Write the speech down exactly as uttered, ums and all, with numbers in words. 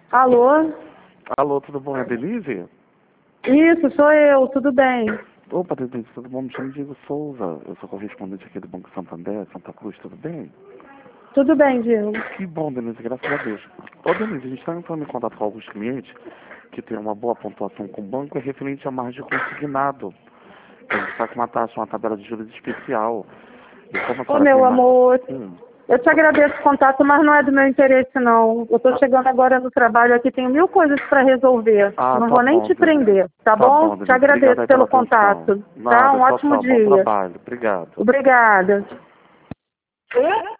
Alô? Alô, tudo bom? É a Denise? Isso, sou eu, tudo bem? Opa, Denise, tudo bom? Me chamo Diego Souza. Eu sou correspondente aqui do Banco Santander, Santa Cruz, tudo bem? Tudo bem, Diego. Que bom, Denise, graças a Deus. Ô, Denise, a gente está entrando em contato com alguns clientes que têm uma boa pontuação com o banco é referente à margem consignado. A gente está com uma taxa, uma tabela de juros especial. E como a Ô, senhora tem meu mais... amor, Hum. eu te agradeço o contato, mas não é do meu interesse, não. Eu tô chegando agora no trabalho aqui, tenho mil coisas para resolver. Ah, Não tá vou nem bom, te Denise. prender, tá Tá bom? bom, Te Denise. Obrigado agradeço aí pela pelo atenção. contato, tá? Nada, Um tchau, ótimo tchau. Bom dia. trabalho. Obrigado. Obrigada.